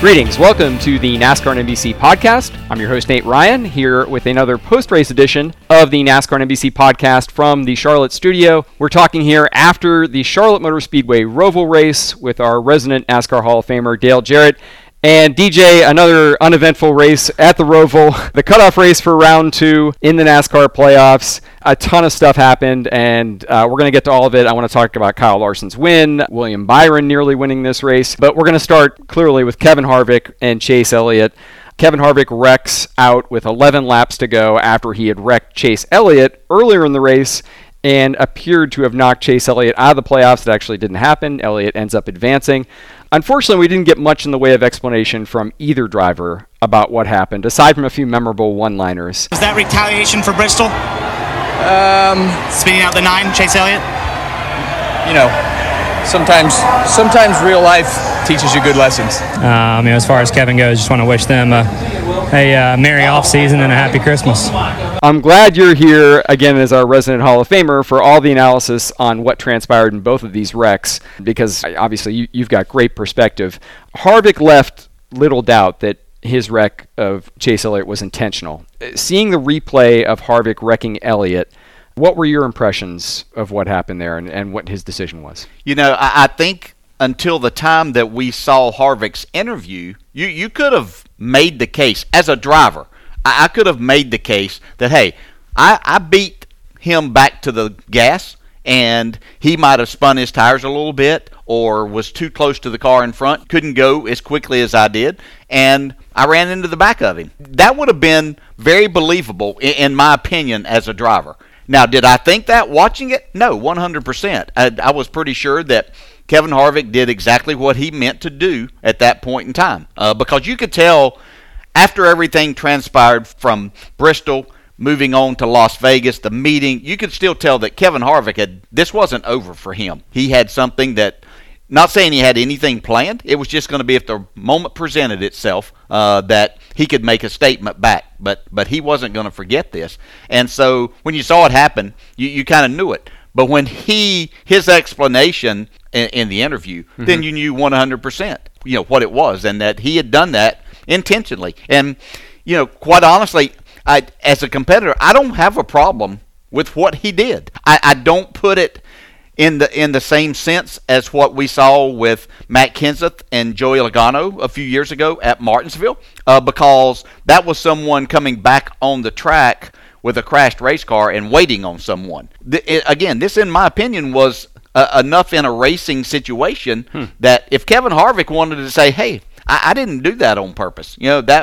Greetings. Welcome to the NASCAR and NBC podcast. I'm your host, Nate Ryan, here with another post-race edition of the NASCAR and NBC podcast from the Charlotte studio. We're talking here after the Charlotte Motor Speedway Roval race with our resident NASCAR Hall of Famer, Dale Jarrett. And DJ, another uneventful race at the Roval, the cutoff race for round 2 in the NASCAR playoffs. A ton of stuff happened, and we're going to get to all of it. I want to talk about Kyle Larson's win, William Byron nearly winning this race, but we're going to start clearly with Kevin Harvick and Chase Elliott. Kevin Harvick wrecks out with 11 laps to go after he had wrecked Chase Elliott earlier in the race and appeared to have knocked Chase Elliott out of the playoffs. It actually didn't happen. Elliott ends up advancing. Unfortunately, we didn't get much in the way of explanation from either driver about what happened, aside from a few memorable one-liners. Was that retaliation for Bristol? Spinning out the 9, Chase Elliott? You know, sometimes real life teaches you good lessons. As far as Kevin goes, just want to wish them a merry off-season and a happy Christmas. I'm glad you're here again as our resident Hall of Famer for all the analysis on what transpired in both of these wrecks, because obviously you've got great perspective. Harvick left little doubt that his wreck of Chase Elliott was intentional. Seeing the replay of Harvick wrecking Elliott, what were your impressions of what happened there and what his decision was? You know, I think until the time that we saw Harvick's interview, you could have made the case as a driver. I could have made the case that, hey, I beat him back to the gas, and he might have spun his tires a little bit or was too close to the car in front, couldn't go as quickly as I did, and I ran into the back of him. That would have been very believable, in my opinion, as a driver. Now, did I think that watching it? No, 100%. I was pretty sure that Kevin Harvick did exactly what he meant to do at that point in time, because you could tell after everything transpired from Bristol, moving on to Las Vegas, the meeting, you could still tell that Kevin Harvick this wasn't over for him. He had something that, not saying he had anything planned, it was just going to be if the moment presented itself that he could make a statement back. But he wasn't going to forget this. And so when you saw it happen, you kind of knew it. But when his explanation in the interview, then you knew 100%, what it was, and that he had done that intentionally. And, quite honestly, as a competitor, I don't have a problem with what he did. I don't put it in the same sense as what we saw with Matt Kenseth and Joey Logano a few years ago at Martinsville, because that was someone coming back on the track with a crashed race car and waiting on someone. Again, this, in my opinion, was enough in a racing situation that if Kevin Harvick wanted to say, hey, I didn't do that on purpose.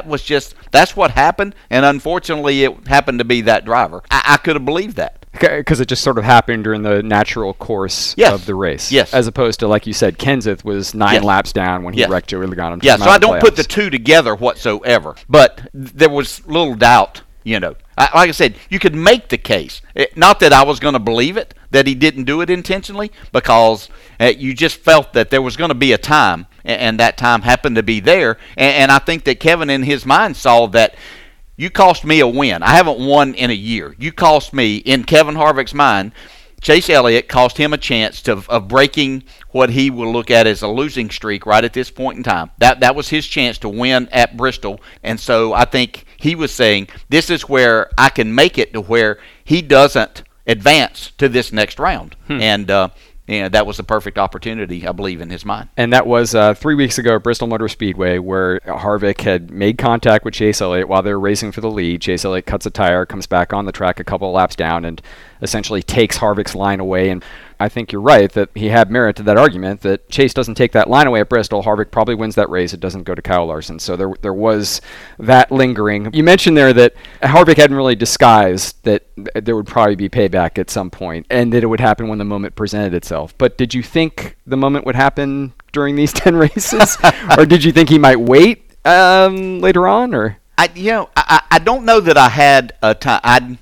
That's what happened, and unfortunately it happened to be that driver. I could have believed that. Because it just sort of happened during the natural course of the race. Yes. As opposed to, like you said, Kenseth was 9 laps down when he wrecked Joey Logano. Yeah, so I don't put the two together whatsoever. But there was little doubt, Like I said, you could make the case. Not that I was going to believe it, that he didn't do it intentionally, because you just felt that there was going to be a time, and that time happened to be there. And I think that Kevin, in his mind, saw that you cost me a win. I haven't won in a year. You cost me, in Kevin Harvick's mind, Chase Elliott cost him a chance of breaking what he will look at as a losing streak right at this point in time. That was his chance to win at Bristol. And so I think he was saying, this is where I can make it to where he doesn't advance to this next round. And that was the perfect opportunity, I believe, in his mind. And that was 3 weeks ago at Bristol Motor Speedway, where Harvick had made contact with Chase Elliott while they were racing for the lead. Chase Elliott cuts a tire, comes back on the track a couple of laps down, and essentially takes Harvick's line away. And I think you're right that he had merit to that argument that Chase doesn't take that line away at Bristol. Harvick probably wins that race. It doesn't go to Kyle Larson. So there was that lingering. You mentioned there that Harvick hadn't really disguised that there would probably be payback at some point and that it would happen when the moment presented itself. But did you think the moment would happen during these 10 races? Or did you think he might wait later on? Or I don't know that I had a time.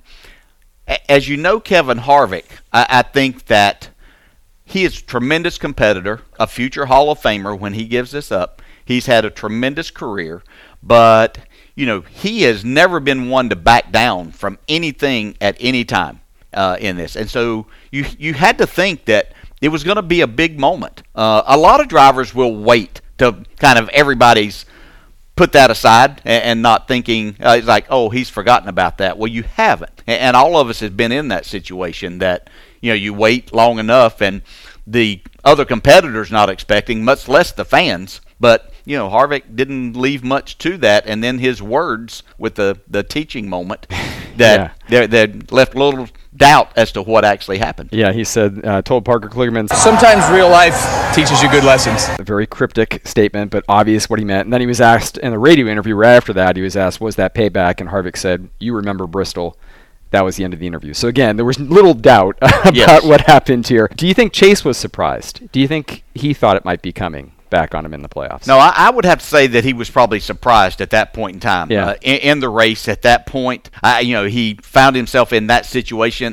As you know, Kevin Harvick, I think that he is a tremendous competitor, a future Hall of Famer when he gives this up. He's had a tremendous career, but, he has never been one to back down from anything at any time in this. And so you had to think that it was going to be a big moment. A lot of drivers will wait to kind of everybody's put that aside and not thinking it's like, oh, he's forgotten about that. Well, you haven't, and all of us have been in that situation that you wait long enough and the other competitors not expecting, much less the fans. But Harvick didn't leave much to that, and then his words with the teaching moment that that left a little doubt as to what actually happened. Yeah, he said, told Parker Kligerman, Sometimes real life teaches you good lessons. a very cryptic statement, but obvious what he meant. And then he was asked in the radio interview right after that, he was asked, was that payback? And Harvick said, you remember Bristol. That was the end of the interview. So again, there was little doubt about what happened here. Do you think Chase was surprised? Do you think he thought it might be coming back on him in the playoffs? No, I would have to say that he was probably surprised at that point in time. Yeah. In the race at that point, he found himself in that situation.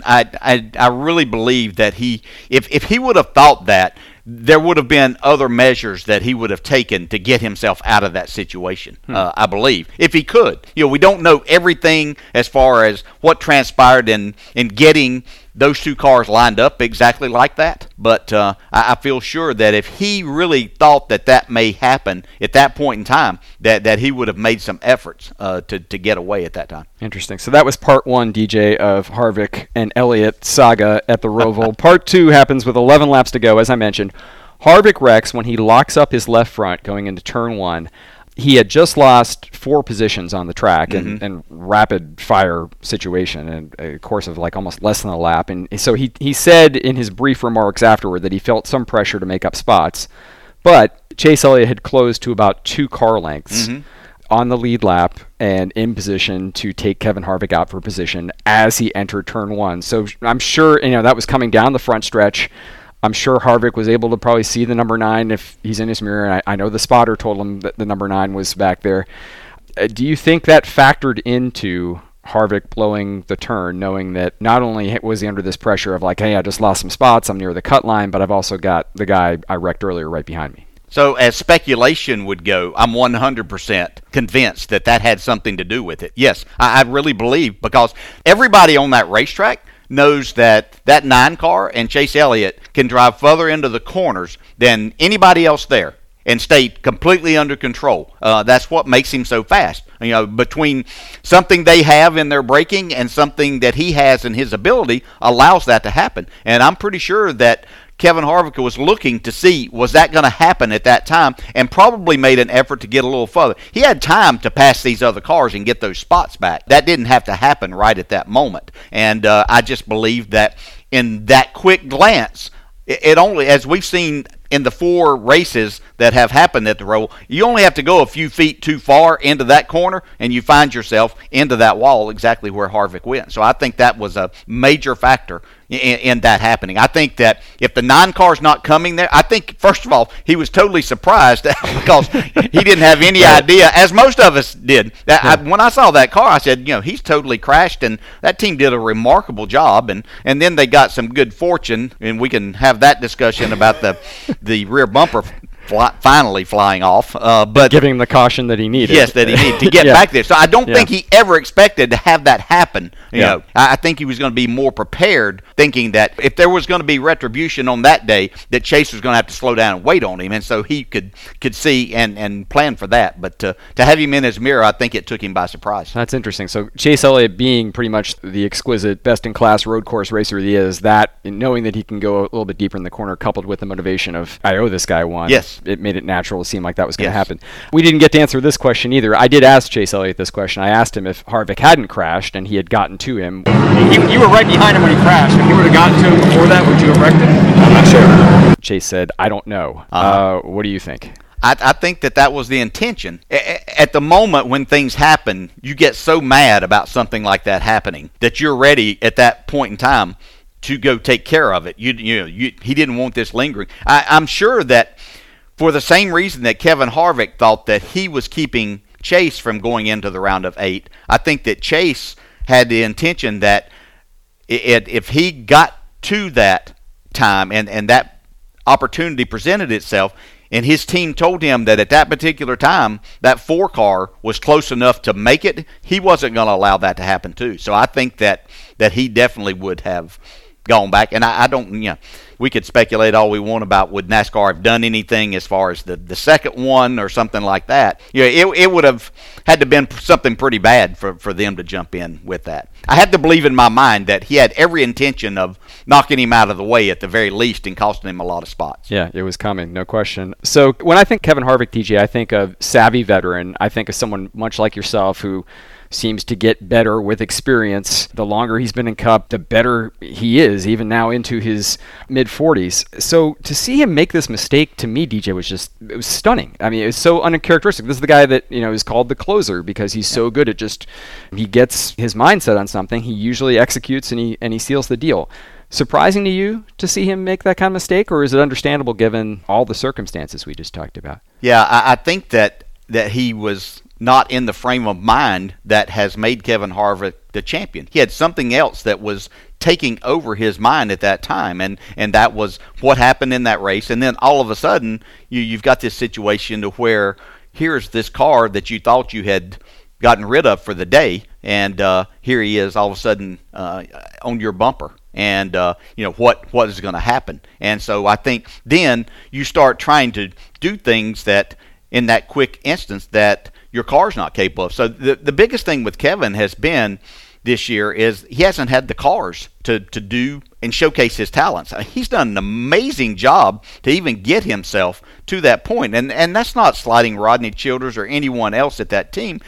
I really believe that if he would have thought that, there would have been other measures that he would have taken to get himself out of that situation, I believe, if he could. We don't know everything as far as what transpired in getting those two cars lined up exactly like that, but I feel sure that if he really thought that may happen at that point in time, that he would have made some efforts to get away at that time. Interesting. So that was part one, DJ, of Harvick and Elliott saga at the Roval. Part two happens with 11 laps to go, as I mentioned. Harvick wrecks when he locks up his left front going into turn one. He had just lost 4 positions on the track in rapid fire situation in a course of like almost less than a lap. And so he said in his brief remarks afterward that he felt some pressure to make up spots. But Chase Elliott had closed to about 2 car lengths on the lead lap and in position to take Kevin Harvick out for position as he entered turn one. So I'm sure that was coming down the front stretch. I'm sure Harvick was able to probably see the number 9 if he's in his mirror. And I know the spotter told him that the number 9 was back there. Do you think that factored into Harvick blowing the turn, knowing that not only was he under this pressure of like, hey, I just lost some spots, I'm near the cut line, but I've also got the guy I wrecked earlier right behind me? So as speculation would go, I'm 100% convinced that had something to do with it. Yes, I really believe, because everybody on that racetrack knows that 9 car and Chase Elliott can drive further into the corners than anybody else there and stay completely under control. That's what makes him so fast. Between something they have in their braking and something that he has in his ability allows that to happen. And I'm pretty sure that Kevin Harvick was looking to see, was that going to happen at that time, and probably made an effort to get a little further. He had time to pass these other cars and get those spots back. That didn't have to happen right at that moment. And I just believe that in that quick glance, it only, as we've seen in the 4 races that have happened at the Roval, you only have to go a few feet too far into that corner and you find yourself into that wall exactly where Harvick went. So I think that was a major factor in that happening. I think that if the 9 car's not coming there, I think, first of all, he was totally surprised because he didn't have any idea, as most of us did. When I saw that car, I said, he's totally crashed, and that team did a remarkable job, and then they got some good fortune, and we can have that discussion about the rear bumper finally flying off, but giving him the caution that he needed. Yes, that he needed to get back there. So I don't think he ever expected to have that happen. I think he was going to be more prepared, thinking that if there was going to be retribution on that day, that Chase was going to have to slow down and wait on him, and so he could see and plan for that. But to have him in his mirror, I think it took him by surprise. That's interesting. So Chase Elliott, being pretty much the exquisite, best-in-class road course racer he is, that knowing that he can go a little bit deeper in the corner, coupled with the motivation of, I owe this guy one. Yes. It made it natural to seem like that was going to happen. We didn't get to answer this question either. I did ask Chase Elliott this question. I asked him if Harvick hadn't crashed and he had gotten to him. You were right behind him when he crashed. If you would have gotten to him before that, would you have wrecked him? I'm not sure. Chase said, I don't know. What do you think? I think that was the intention. At the moment when things happen, you get so mad about something like that happening that you're ready at that point in time to go take care of it. He didn't want this lingering. I'm sure that for the same reason that Kevin Harvick thought that he was keeping Chase from going into the round of 8, I think that Chase had the intention that if he got to that time and that opportunity presented itself, and his team told him that at that particular time that 4 car was close enough to make it, he wasn't going to allow that to happen too. So I think that he definitely would have gone back. And I don't, we could speculate all we want about would NASCAR have done anything as far as the second one or something like that. It would have had to have been something pretty bad for them to jump in with that. I have to believe in my mind that he had every intention of knocking him out of the way at the very least and costing him a lot of spots. Yeah, it was coming, no question. So when I think Kevin Harvick, DJ, I think of savvy veteran. I think of someone much like yourself who seems to get better with experience. The longer he's been in Cup, the better he is, even now into his mid-40s. So to see him make this mistake, to me, DJ, it was stunning. I mean, it was so uncharacteristic. This is the guy that, is called the closer because he's so good at he gets his mindset on something, he usually executes and he seals the deal. Surprising to you to see him make that kind of mistake, or is it understandable given all the circumstances we just talked about? Yeah, I think that he was not in the frame of mind that has made Kevin Harvick the champion. He had something else that was taking over his mind at that time, and that was what happened in that race. And then all of a sudden, you've got this situation to where here's this car that you thought you had gotten rid of for the day, and here he is all of a sudden on your bumper. And what is going to happen? And so I think then you start trying to do things that in that quick instance that your car's not capable of. So the biggest thing with Kevin has been this year is he hasn't had the cars to do and showcase his talents. He's done an amazing job to even get himself to that point. And that's not slighting Rodney Childers or anyone else at that team.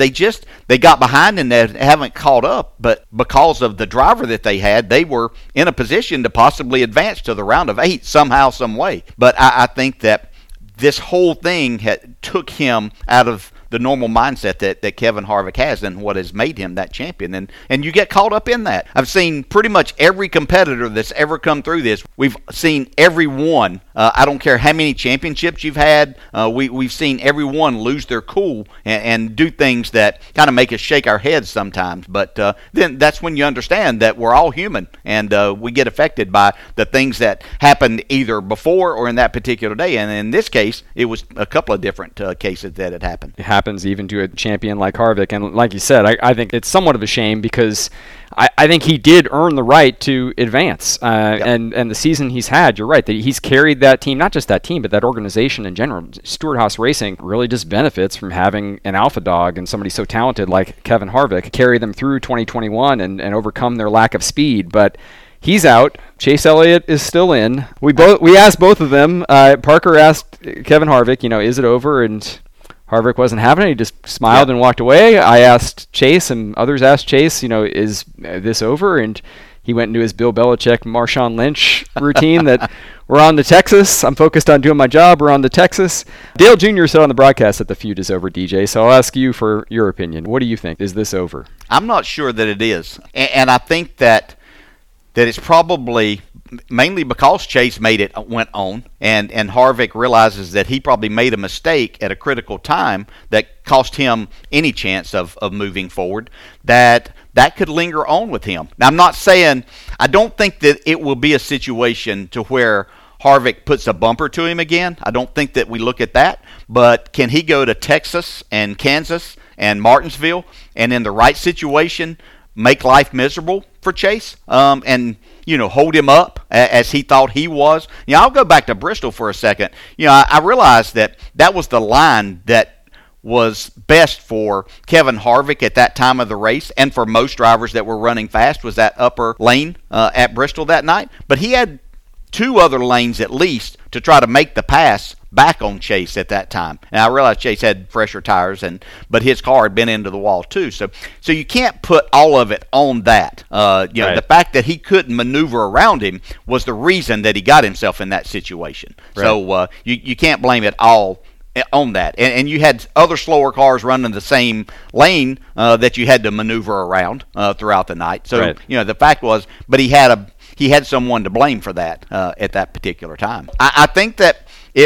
They got behind and they haven't caught up, but because of the driver that they had, they were in a position to possibly advance to the round of 8 somehow, some way. But I think that this whole thing took him out of the normal mindset that Kevin Harvick has and what has made him that champion. And you get caught up in that. I've seen pretty much every competitor that's ever come through this. We've seen every one. I don't care how many championships you've had. We've seen everyone lose their cool and do things that kind of make us shake our heads sometimes. But then that's when you understand that we're all human and we get affected by the things that happened either before or in that particular day. And in this case, it was a couple of different cases that had happened. It happens even to a champion like Harvick. And like you said, I think it's somewhat of a shame because I think he did earn the right to advance. And the season he's had, you're right, that he's carried that team, not just that team, but that organization in general. Stewart-Haas Racing really just benefits from having an alpha dog and somebody so talented like Kevin Harvick carry them through 2021 and overcome their lack of speed. But he's out. Chase Elliott is still in. We asked both of them. Parker asked Kevin Harvick, is it over? And Harvick wasn't having it. He just smiled and walked away. I asked Chase, and others asked Chase, is this over? And he went into his Bill Belichick, Marshawn Lynch routine that we're on to Texas. I'm focused on doing my job. We're on to Texas. Dale Jr. said on the broadcast that the feud is over, DJ. So I'll ask you for your opinion. What do you think? Is this over? I'm not sure that it is. And I think that it's probably mainly because Chase went on, and Harvick realizes that he probably made a mistake at a critical time that cost him any chance of moving forward, that could linger on with him. Now, I'm not saying, I don't think that it will be a situation to where Harvick puts a bumper to him again. I don't think that we look at that, but can he go to Texas and Kansas and Martinsville and in the right situation make life miserable for Chase and hold him up as he thought he was? I'll go back to Bristol for a second. I realized that was the line that was best for Kevin Harvick at that time of the race, and for most drivers that were running fast, was that upper lane at Bristol that night. But he had 2 other lanes at least to try to make the pass back on Chase at that time. And I realized Chase had fresher tires, but his car had been into the wall too. So you can't put all of it on that. Right. The fact that he couldn't maneuver around him was the reason that he got himself in that situation. Right. So you can't blame it all on that. And you had other slower cars running the same lane that you had to maneuver around throughout the night. So right. The fact was, but he had someone to blame for that at that particular time. I think that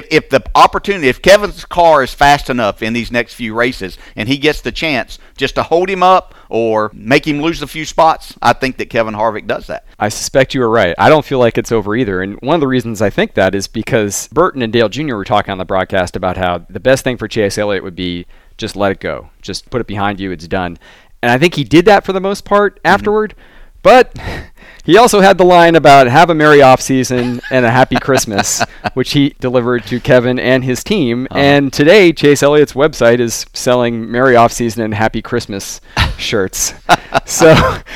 if Kevin's car is fast enough in these next few races and he gets the chance just to hold him up or make him lose a few spots, I think that Kevin Harvick does that. I suspect you were right. I don't feel like it's over either. And one of the reasons I think that is because Burton and Dale Jr. were talking on the broadcast about how the best thing for Chase Elliott would be just let it go. Just put it behind you. It's done. And I think he did that for the most part afterward. But He also had the line about have a merry off season and a happy Christmas, which he delivered to Kevin and his team. And today, Chase Elliott's website is selling merry off season and happy Christmas shirts. So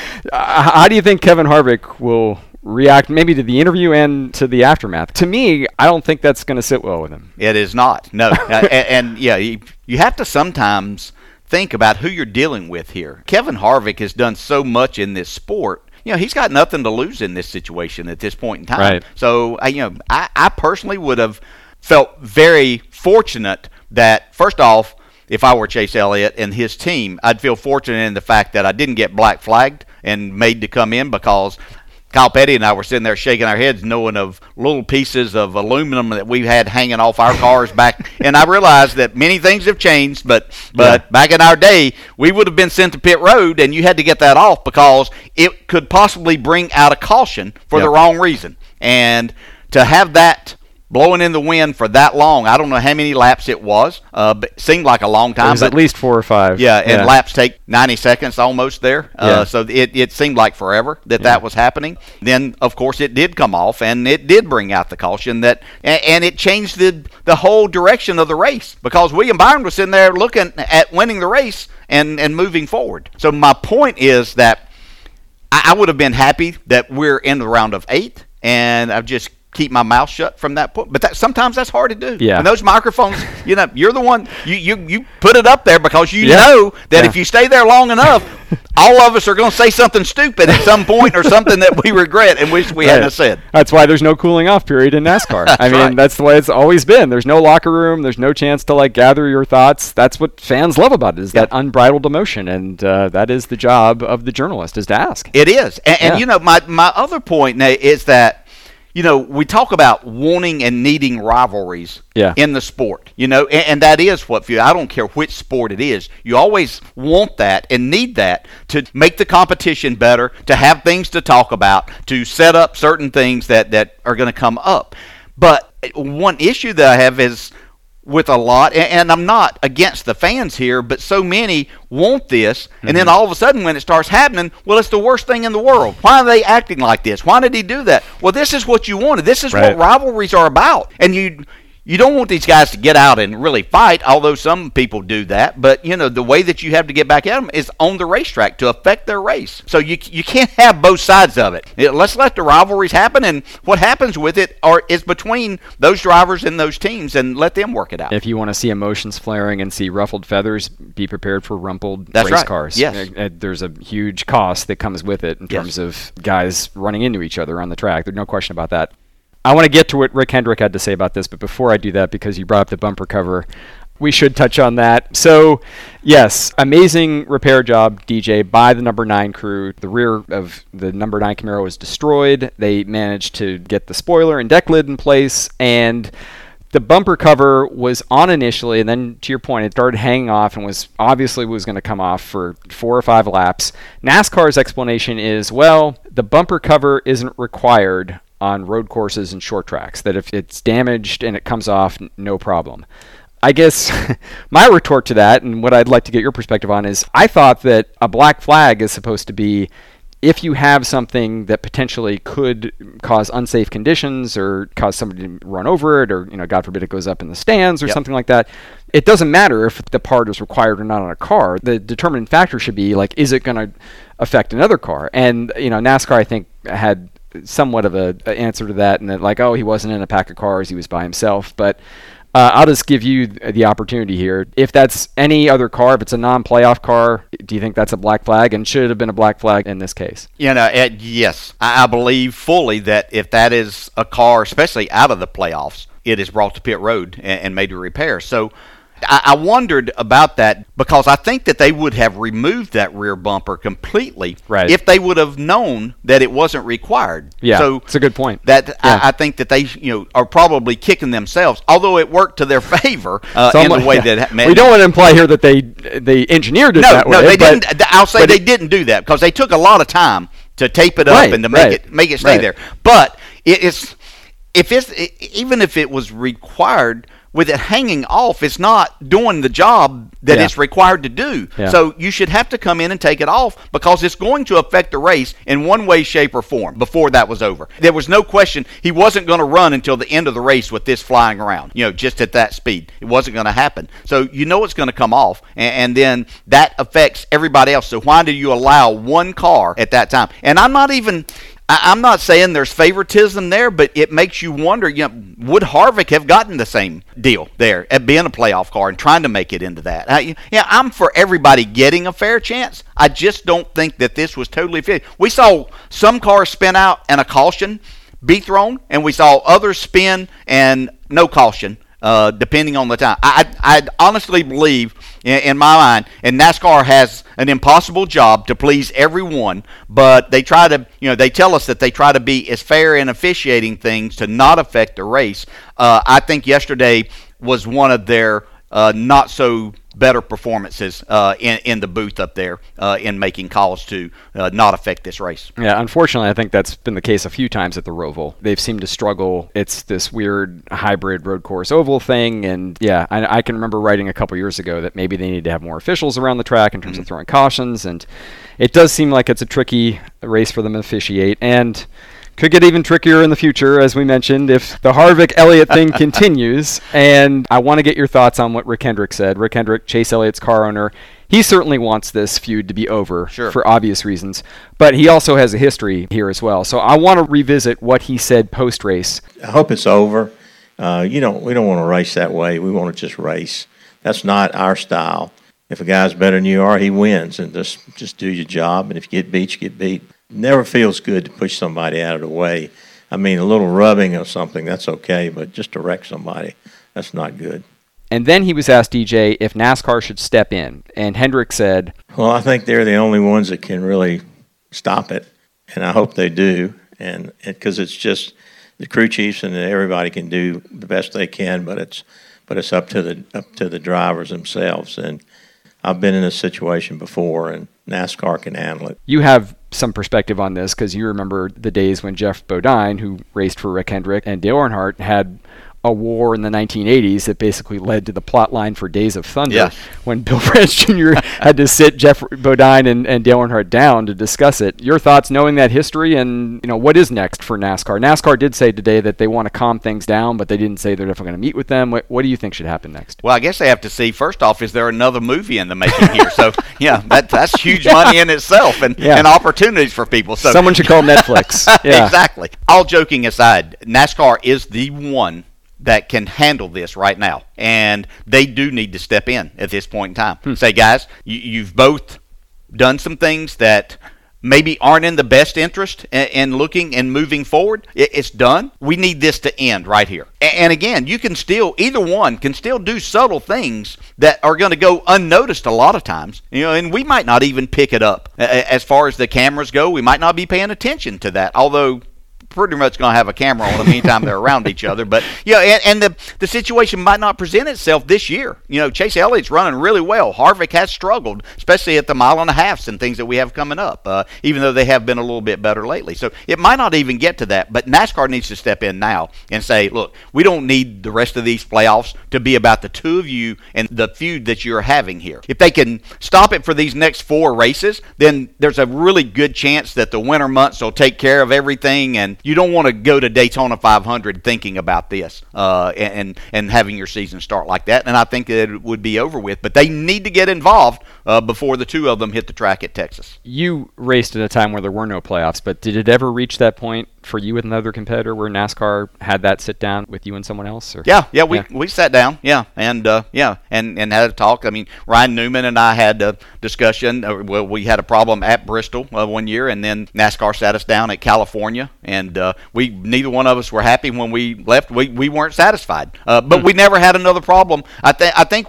how do you think Kevin Harvick will react maybe to the interview and to the aftermath? To me, I don't think that's going to sit well with him. It is not. No. and yeah, you have to sometimes think about who you're dealing with here. Kevin Harvick has done so much in this sport. He's got nothing to lose in this situation at this point in time. Right. So, I personally would have felt very fortunate that, first off, if I were Chase Elliott and his team, I'd feel fortunate in the fact that I didn't get black flagged and made to come in, because Kyle Petty and I were sitting there shaking our heads knowing of little pieces of aluminum that we had hanging off our cars back. And I realized that many things have changed, but back in our day, we would have been sent to pit road, and you had to get that off because it could possibly bring out a caution for the wrong reason. And to have that blowing in the wind for that long, I don't know how many laps it was, but it seemed like a long time. It was at least 4 or 5. Yeah, and laps take 90 seconds almost there. So it seemed like forever that was happening. Then, of course, it did come off, and it did bring out the caution, and it changed the whole direction of the race, because William Byron was sitting there looking at winning the race and moving forward. So my point is that I would have been happy that we're in the round of 8, and I've just keep my mouth shut from that point. But sometimes that's hard to do. Yeah. And those microphones, you're the one, you put it up there because you know that if you stay there long enough, all of us are going to say something stupid at some point, or something that we regret and wish we hadn't said. That's why there's no cooling off period in NASCAR. I mean, that's the way it's always been. There's no locker room. There's no chance to gather your thoughts. That's what fans love about it, is that unbridled emotion. And that is the job of the journalist, is to ask. It is. And my other point, Nate, is that we talk about wanting and needing rivalries in the sport, and that is what I don't care which sport it is. You always want that and need that to make the competition better, to have things to talk about, to set up certain things that are going to come up. But one issue that I have is with a lot, and I'm not against the fans here, but so many want this, and then all of a sudden when it starts happening, well, it's the worst thing in the world. Why are they acting like this? Why did he do that? Well, this is what you wanted. This is what rivalries are about. And you don't want these guys to get out and really fight, although some people do that. But, the way that you have to get back at them is on the racetrack to affect their race. So you can't have both sides of it. Let's let the rivalries happen, and what happens with it is between those drivers and those teams, and let them work it out. If you want to see emotions flaring and see ruffled feathers, be prepared for rumpled race cars. Yes. There's a huge cost that comes with it in terms of guys running into each other on the track. There's no question about that. I want to get to what Rick Hendrick had to say about this, but before I do that, because you brought up the bumper cover, we should touch on that. So, yes, amazing repair job, DJ, by the number 9 crew. The rear of the number 9 Camaro was destroyed. They managed to get the spoiler and deck lid in place, and the bumper cover was on initially, and then, to your point, it started hanging off and was going to come off for 4 or 5 laps. NASCAR's explanation is, well, the bumper cover isn't required on road courses and short tracks, that if it's damaged and it comes off, no problem. I guess my retort to that, and what I'd like to get your perspective on, is I thought that a black flag is supposed to be if you have something that potentially could cause unsafe conditions or cause somebody to run over it, or, God forbid, it goes up in the stands or something like that. It doesn't matter if the part is required or not on a car. The determining factor should be, is it going to affect another car? And, NASCAR, I think, had somewhat of an answer to that, and that he wasn't in a pack of cars, he was by himself. But I'll just give you the opportunity here. If that's any other car, if it's a non-playoff car, do you think that's a black flag, and should it have been a black flag in this case? Yes. I believe fully that if that is a car, especially out of the playoffs, it is brought to pit road and made to repair. So I wondered about that, because I think that they would have removed that rear bumper completely if they would have known that it wasn't required. Yeah, so it's a good point. I think that they are probably kicking themselves, although it worked to their favor in the way that it we don't want to imply here that they engineered it that way. No, they didn't. I'll say they didn't do that, because they took a lot of time to tape it up and to make it stay there. But even if it was required, with it hanging off, it's not doing the job that it's required to do. Yeah. So you should have to come in and take it off because it's going to affect the race in one way, shape, or form before that was over. There was no question he wasn't going to run until the end of the race with this flying around, just at that speed. It wasn't going to happen. So it's going to come off, and then that affects everybody else. So why do you allow one car at that time? And I'm not saying there's favoritism there, but it makes you wonder, would Harvick have gotten the same deal there at being a playoff car and trying to make it into that? I'm for everybody getting a fair chance. I just don't think that this was totally fair. We saw some cars spin out and a caution be thrown, and we saw others spin and no caution. Depending on the time. I honestly believe, in my mind, and NASCAR has an impossible job to please everyone, but they try to, they tell us that they try to be as fair in officiating things to not affect the race. I think yesterday was one of their not so better performances in the booth up there in making calls to not affect this race. Yeah, unfortunately, I think that's been the case a few times at the Roval. They've seemed to struggle. It's this weird hybrid road course oval thing, and I can remember writing a couple years ago that maybe they need to have more officials around the track in terms of throwing cautions, and it does seem like it's a tricky race for them to officiate, and could get even trickier in the future, as we mentioned, if the Harvick-Elliott thing continues. And I want to get your thoughts on what Rick Hendrick said. Rick Hendrick, Chase Elliott's car owner, he certainly wants this feud to be over for obvious reasons. But he also has a history here as well. So I want to revisit what he said post-race. I hope it's over. We don't want to race that way. We want to just race. That's not our style. If a guy's better than you are, he wins. And just do your job. And if you get beat, you get beat. Never feels good to push somebody out of the way. I mean, a little rubbing or something, that's okay, but just to wreck somebody, that's not good. And then he was asked, DJ, if NASCAR should step in. And Hendrick said, well, I think they're the only ones that can really stop it, and I hope they do. And because it's just the crew chiefs and everybody can do the best they can, but it's up to the drivers themselves. And I've been in this situation before, and NASCAR can handle it. You have some perspective on this because you remember the days when Jeff Bodine, who raced for Rick Hendrick, and Dale Earnhardt had a war in the 1980s that basically led to the plot line for Days of Thunder when Bill France Jr. had to sit Jeff Bodine and Dale Earnhardt down to discuss it. Your thoughts knowing that history and what is next for NASCAR? NASCAR did say today that they want to calm things down, but they didn't say they're definitely going to meet with them. What do you think should happen next? Well, I guess they have to see, first off, is there another movie in the making here? So, that's huge money in itself and opportunities for people. So someone should call Netflix. Yeah. Exactly. All joking aside, NASCAR is the one that can handle this right now. And they do need to step in at this point in time. Say, guys, you've both done some things that maybe aren't in the best interest in looking and moving forward. It's done. We need this to end right here. And again, either one can still do subtle things that are going to go unnoticed a lot of times. And we might not even pick it up. As far as the cameras go, we might not be paying attention to that, although pretty much going to have a camera on them anytime they're around each other. But and the situation might not present itself this year. Chase Elliott's running really well. Harvick has struggled, especially at the 1.5 miles and things that we have coming up, even though they have been a little bit better lately. So it might not even get to that, but NASCAR needs to step in now and say, look, we don't need the rest of these playoffs to be about the two of you and the feud that you're having here. If they can stop it for these next 4 races, then there's a really good chance that the winter months will take care of everything, and you don't want to go to Daytona 500 thinking about this and having your season start like that. And I think that it would be over with. But they need to get involved before the two of them hit the track at Texas. You raced at a time where there were no playoffs, but did it ever reach that point for you with another competitor where NASCAR had that sit down with you and someone else? Or? We sat down, and had a talk. I mean, Ryan Newman and I had a discussion. We had a problem at Bristol one year, and then NASCAR sat us down at California, and neither one of us were happy when we left. We weren't satisfied, but we never had another problem. I think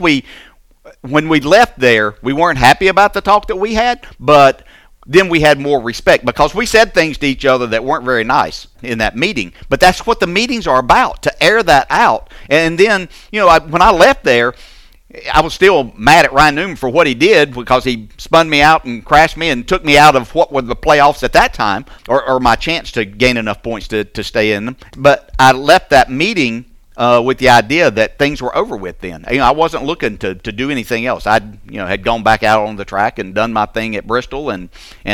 when we left there, we weren't happy about the talk that we had, but then we had more respect because we said things to each other that weren't very nice in that meeting. But that's what the meetings are about, to air that out. And then, when I left there, I was still mad at Ryan Newman for what he did because he spun me out and crashed me and took me out of what were the playoffs at that time or my chance to gain enough points to stay in them. But I left that meeting with the idea that things were over with then. I wasn't looking to do anything else. I had gone back out on the track and done my thing at Bristol, and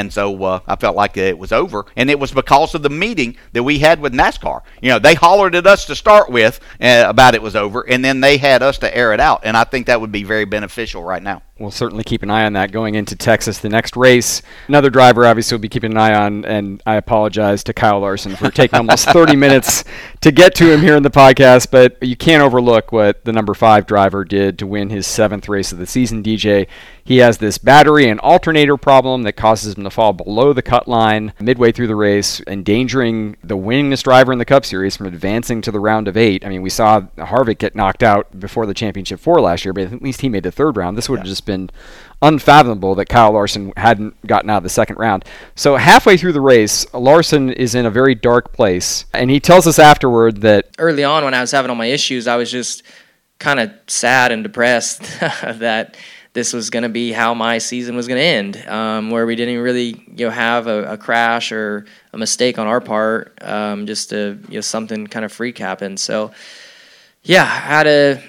so I felt like it was over. And it was because of the meeting that we had with NASCAR. They hollered at us to start with about it was over, and then they had us to air it out. And I think that would be very beneficial right now. We'll certainly keep an eye on that going into Texas, the next race. Another driver, obviously, we'll be keeping an eye on, and I apologize to Kyle Larson for taking almost 30 minutes to get to him here in the podcast, but you can't overlook what the number 5 driver did to win his 7th race of the season, DJ. He has this battery and alternator problem that causes him to fall below the cut line midway through the race, endangering the winningest driver in the Cup Series from advancing to the round of 8. I mean, we saw Harvick get knocked out before the Championship 4 last year, but at least he made the 3rd round. This would have just been unfathomable that Kyle Larson hadn't gotten out of the 2nd round. So halfway through the race, Larson is in a very dark place, and he tells us afterward that early on when I was having all my issues, I was just kind of sad and depressed that this was going to be how my season was going to end, where we didn't really have a crash or a mistake on our part, just something kind of freak happened. So yeah, had a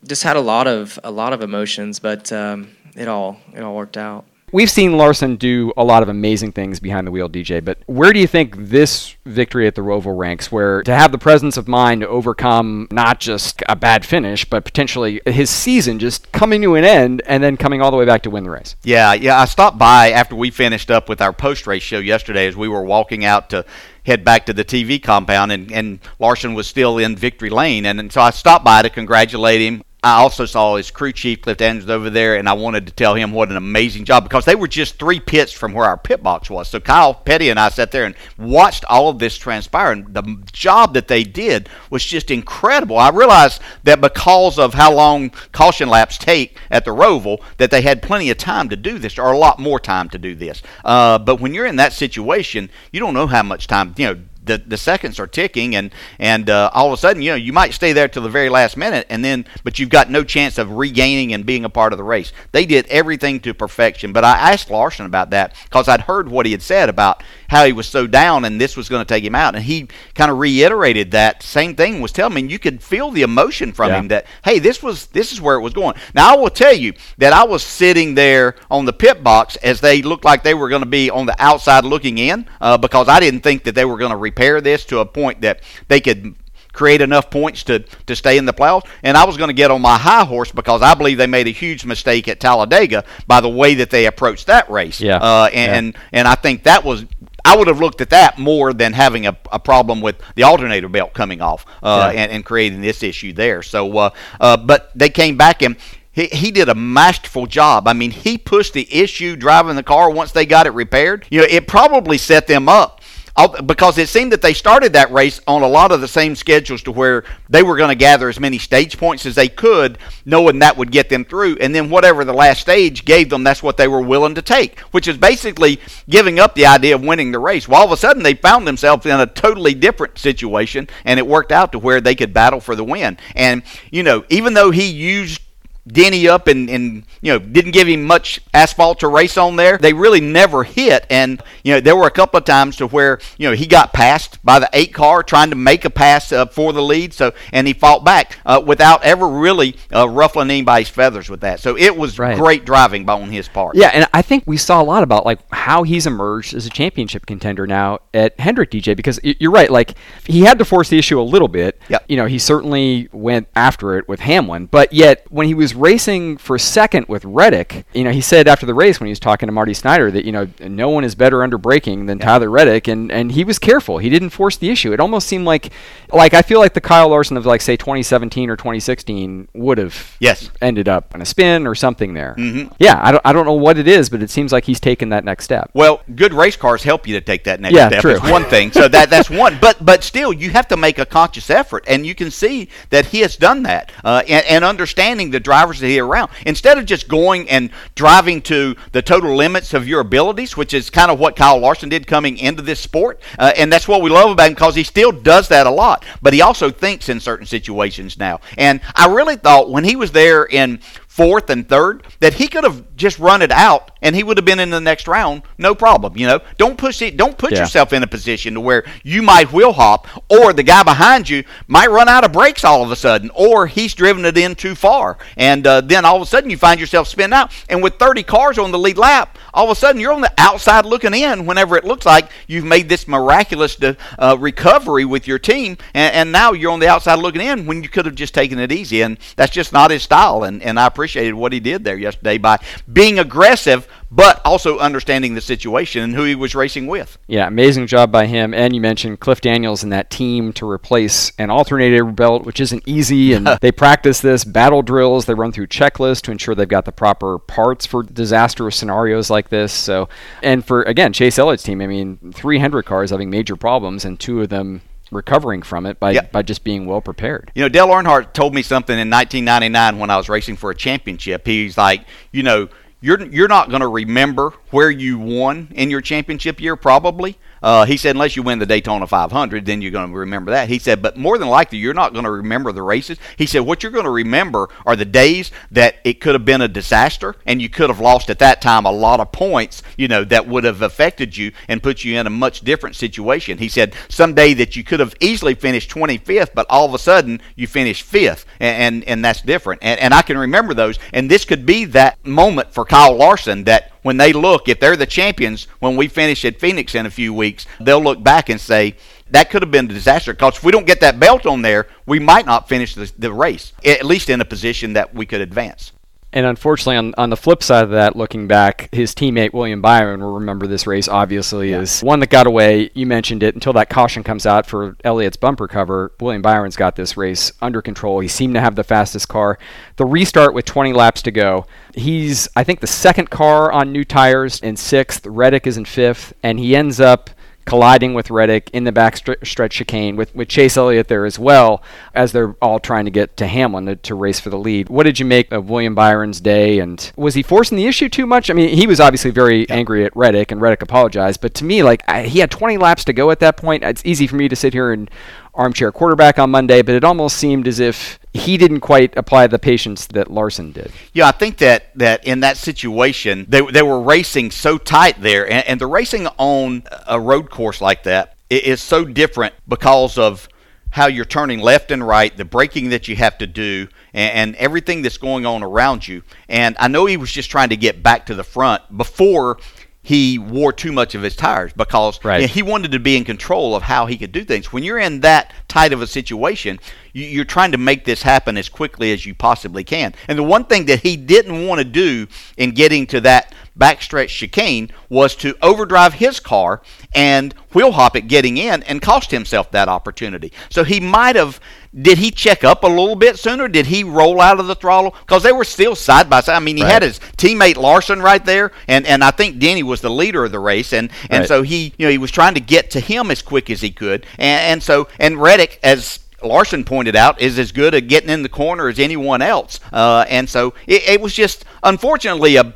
lot of emotions, but it all worked out. We've seen Larson do a lot of amazing things behind the wheel, DJ, but where do you think this victory at the Roval ranks, where to have the presence of mind to overcome not just a bad finish, but potentially his season just coming to an end and then coming all the way back to win the race? Yeah, I stopped by after we finished up with our post-race show yesterday as we were walking out to head back to the TV compound, and Larson was still in victory lane, and so I stopped by to congratulate him. I also saw his crew chief, Cliff Andrews, over there, and I wanted to tell him what an amazing job, because they were just 3 pits from where our pit box was. So Kyle Petty and I sat there and watched all of this transpire, and the job that they did was just incredible. I realized that because of how long caution laps take at the Roval, that they had plenty of time to do this, or a lot more time to do this. But when you're in that situation, you don't know how much time, the seconds are ticking, and all of a sudden, you might stay there till the very last minute, but you've got no chance of regaining and being a part of the race. They did everything to perfection. But I asked Larson about that because I'd heard what he had said about how he was so down and this was going to take him out, and he kind of reiterated that same thing. Was telling me you could feel the emotion from him that, hey, this is where it was going. Now I will tell you that I was sitting there on the pit box as they looked like they were going to be on the outside looking in, because I didn't think that they were going to repair this to a point that they could create enough points to stay in the playoffs. And I was going to get on my high horse because I believe they made a huge mistake at Talladega by the way that they approached that race. And I think that was, I would have looked at that more than having a problem with the alternator belt coming off and creating this issue there. So, but they came back and he did a masterful job. I mean, he pushed the issue driving the car once they got it repaired. It probably set them up, because it seemed that they started that race on a lot of the same schedules to where they were going to gather as many stage points as they could, knowing that would get them through. And then whatever the last stage gave them, that's what they were willing to take, which is basically giving up the idea of winning the race. Well, all of a sudden, they found themselves in a totally different situation, and it worked out to where they could battle for the win. And, even though he used Denny up and didn't give him much asphalt to race on there, they really never hit. And there were a couple of times to where he got passed by the 8 car trying to make a pass for the lead, and he fought back without ever really ruffling anybody's feathers with that. So it was great driving on his part. Yeah, and I think we saw a lot about how he's emerged as a championship contender now at Hendrick, DJ, because you're right, he had to force the issue a little bit. Yep. He certainly went after it with Hamlin, but yet when he was racing for second with Reddick, he said after the race when he was talking to Marty Snyder that no one is better under braking than Tyler Reddick, and he was careful. He didn't force the issue. It almost seemed like I feel like the Kyle Larson of say 2017 or 2016 would have ended up on a spin or something there. Mm-hmm. Yeah, I don't know what it is, but it seems like he's taken that next step. Well, good race cars help you to take that next step. True. It's one thing. So that's one. But still, you have to make a conscious effort, and you can see that he has done that, and understanding the drivers that he around. Instead of just going and driving to the total limits of your abilities, which is kind of what Kyle Larson did coming into this sport, and that's what we love about him, because he still does that a lot. But he also thinks in certain situations now. And I really thought when he was there in 4th and 3rd that he could have just run it out and he would have been in the next round, no problem. Don't push yourself in a position to where you might wheel hop, or the guy behind you might run out of brakes all of a sudden, or he's driven it in too far, and then all of a sudden you find yourself spinning out. And with 30 cars on the lead lap, all of a sudden you're on the outside looking in whenever it looks like you've made this miraculous recovery with your team, and now you're on the outside looking in when you could have just taken it easy. And that's just not his style, and I appreciated what he did there yesterday by being aggressive but also understanding the situation and who he was racing with. Yeah, amazing job by him. And you mentioned Cliff Daniels and that team to replace an alternator belt, which isn't easy, and they practice this, battle drills, they run through checklists to ensure they've got the proper parts for disastrous scenarios like this. So, and for, again, Chase Elliott's team, I mean, 300 cars having major problems and 2 of them recovering from it by just being well prepared. Dale Earnhardt told me something in 1999 when I was racing for a championship. He's like, you're not going to remember where you won in your championship year, probably. He said, unless you win the Daytona 500, then you're going to remember that. He said, but more than likely, you're not going to remember the races. He said, what you're going to remember are the days that it could have been a disaster, and you could have lost at that time a lot of points, that would have affected you and put you in a much different situation. He said, someday that you could have easily finished 25th, but all of a sudden you finished 5th, and that's different. And I can remember those, and this could be that moment for Kyle Larson that when they look, if they're the champions, when we finish at Phoenix in a few weeks, they'll look back and say, that could have been a disaster, because if we don't get that belt on there, we might not finish the race, at least in a position that we could advance. And unfortunately, on the flip side of that, looking back, his teammate William Byron will remember this race, obviously, as one that got away. You mentioned it. Until that caution comes out for Elliott's bumper cover, William Byron's got this race under control. He seemed to have the fastest car. The restart with 20 laps to go, he's, I think, the second car on new tires in 6th. Reddick is in 5th, and he ends up colliding with Reddick in the backstretch chicane with Chase Elliott there as well, as they're all trying to get to Hamlin to race for the lead. What did you make of William Byron's day, and was he forcing the issue too much? I mean, he was obviously very angry at Reddick, and Reddick apologized, but to me, he had 20 laps to go at that point. It's easy for me to sit here and armchair quarterback on Monday, but it almost seemed as if he didn't quite apply the patience that Larson did. Yeah, I think that in that situation, they were racing so tight there, and the racing on a road course like that is so different because of how you're turning left and right, the braking that you have to do, and everything that's going on around you. And I know he was just trying to get back to the front before he wore too much of his tires, because he wanted to be in control of how he could do things. When you're in that tight of a situation, you're trying to make this happen as quickly as you possibly can. And the one thing that he didn't want to do in getting to that backstretch chicane was to overdrive his car and wheel hop it getting in and cost himself that opportunity. So he might have, did he check up a little bit sooner? Did he roll out of the throttle? Because they were still side by side. I mean, he had his teammate Larson right there, and I think Denny was the leader of the race, and so he was trying to get to him as quick as he could, and Reddick, as Larson pointed out, is as good at getting in the corner as anyone else, and so it was just unfortunately a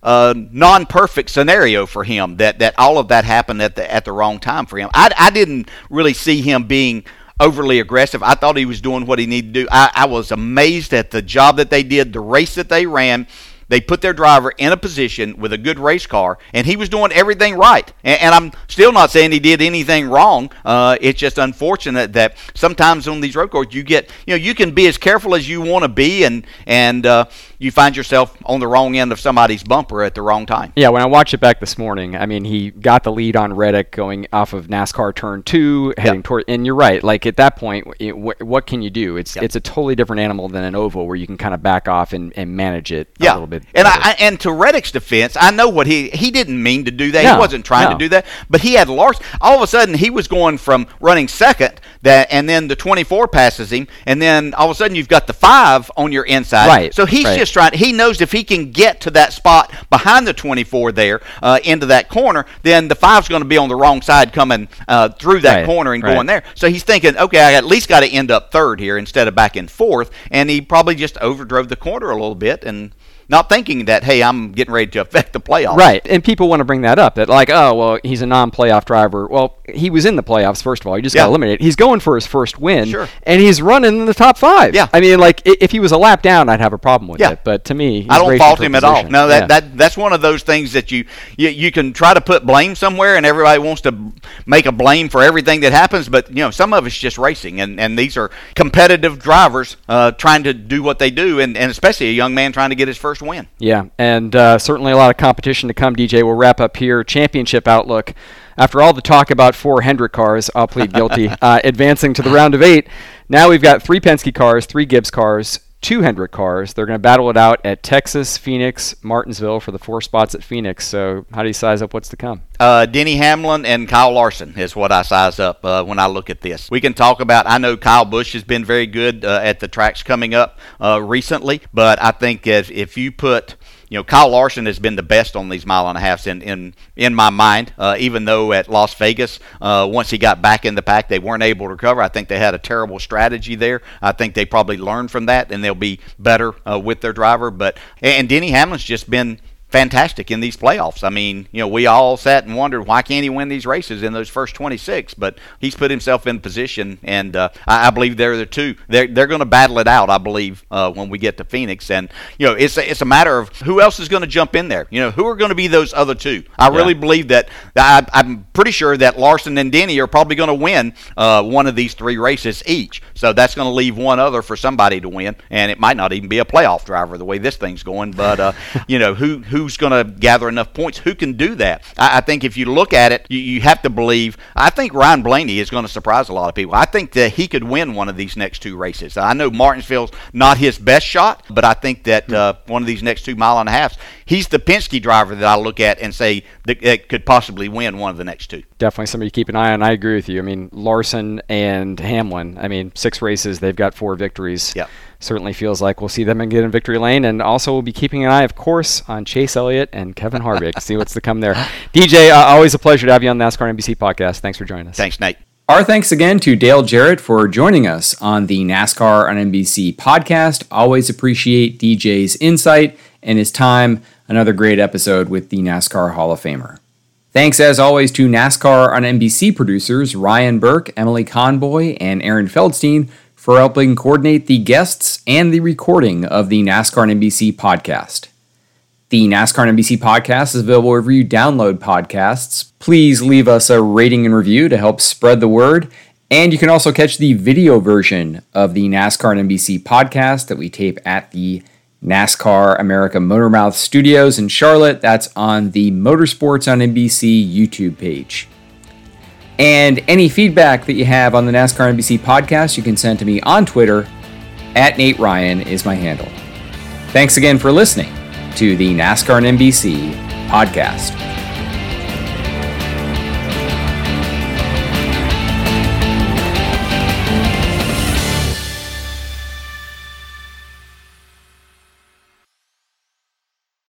non-perfect scenario for him that all of that happened at the wrong time for him. I didn't really see him being overly aggressive. I thought he was doing what he needed to do. I was amazed at the job that they did, the race that they ran. They put their driver in a position with a good race car, and he was doing everything right. And I'm still not saying he did anything wrong. It's just unfortunate that sometimes on these road courses you can be as careful as you want to be, and you find yourself on the wrong end of somebody's bumper at the wrong time. Yeah, when I watched it back this morning, I mean, he got the lead on Reddick going off of NASCAR turn 2, heading toward, and you're right, like at that point, what can you do? It's a totally different animal than an oval where you can kind of back off and manage it a little bit. And to Reddick's defense, I know what he didn't mean to do that. He wasn't trying to do that, but he had Larson. All of a sudden, he was going from running second, and then the 24 passes him, and then all of a sudden you've got the 5 on your inside. Right. So he's just trying. He knows if he can get to that spot behind the 24 there into that corner, then the 5's going to be on the wrong side coming through that corner and going there. So he's thinking, okay, I at least got to end up third here instead of back in fourth, and he probably just overdrove the corner a little bit and not thinking that, hey, I'm getting ready to affect the playoffs. Right, and people want to bring that up, that like, oh, well, he's a non-playoff driver. Well, he was in the playoffs, first of all. He just got eliminated. He's going for his first win, and he's running in the top 5. Yeah. I mean, like, if he was a lap down, I'd have a problem with it. But to me, I don't fault him at all. No, that's one of those things that you can try to put blame somewhere, and everybody wants to make a blame for everything that happens. But some of it's just racing, and these are competitive drivers trying to do what they do, and especially a young man trying to get his first win. Yeah, and certainly a lot of competition to come, DJ. We'll wrap up here. Championship outlook. After all the talk about 4 Hendrick cars, I'll plead guilty, advancing to the round of 8. Now we've got 3 Penske cars, 3 Gibbs cars, 2 Hendrick cars. They're going to battle it out at Texas, Phoenix, Martinsville for the 4 spots at Phoenix. So how do you size up what's to come? Denny Hamlin and Kyle Larson is what I size up when I look at this. We can talk about, I know Kyle Busch has been very good at the tracks coming up recently, but I think if you put... Kyle Larson has been the best on these mile and a halves in my mind, even though at Las Vegas, once he got back in the pack, they weren't able to recover. I think they had a terrible strategy there. I think they probably learned from that, and they'll be better with their driver. And Denny Hamlin's just been fantastic in these playoffs. I mean, we all sat and wondered, why can't he win these races in those first 26? But he's put himself in position, and I believe they're the two. They're going to battle it out, I believe, when we get to Phoenix. And it's a matter of who else is going to jump in there. Who are going to be those other two? I really believe that. I'm pretty sure that Larson and Denny are probably going to win one of these 3 races each. So that's going to leave one other for somebody to win, and it might not even be a playoff driver the way this thing's going. But who's going to gather enough points? Who can do that? I think if you look at it, you have to believe. I think Ryan Blaney is going to surprise a lot of people. I think that he could win one of these next 2 races. I know Martinsville's not his best shot, but I think that one of these next 2 mile and a halves, he's the Penske driver that I look at and say that could possibly win one of the next 2. Definitely somebody to keep an eye on. I agree with you. I mean, Larson and Hamlin, 6 races, they've got 4 victories. Yeah. Certainly feels like we'll see them again in victory lane, and also we'll be keeping an eye, of course, on Chase Elliott and Kevin Harvick to see what's to come there. DJ, always a pleasure to have you on the NASCAR NBC podcast. Thanks for joining us. Thanks, Nate. Our thanks again to Dale Jarrett for joining us on the NASCAR on NBC podcast. Always appreciate DJ's insight and his time. Another great episode with the NASCAR Hall of Famer. Thanks, as always, to NASCAR on NBC producers Ryan Burke, Emily Conboy, and Aaron Feldstein for helping coordinate the guests and the recording of the NASCAR on NBC podcast. The NASCAR on NBC podcast is available wherever you download podcasts. Please leave us a rating and review to help spread the word. And you can also catch the video version of the NASCAR on NBC podcast that we tape at the NASCAR America Motormouth Studios in Charlotte. That's on the Motorsports on NBC YouTube page. And any feedback that you have on the NASCAR on NBC podcast, you can send to me on Twitter. @NateRyan is my handle. Thanks again for listening to the NASCAR on NBC podcast.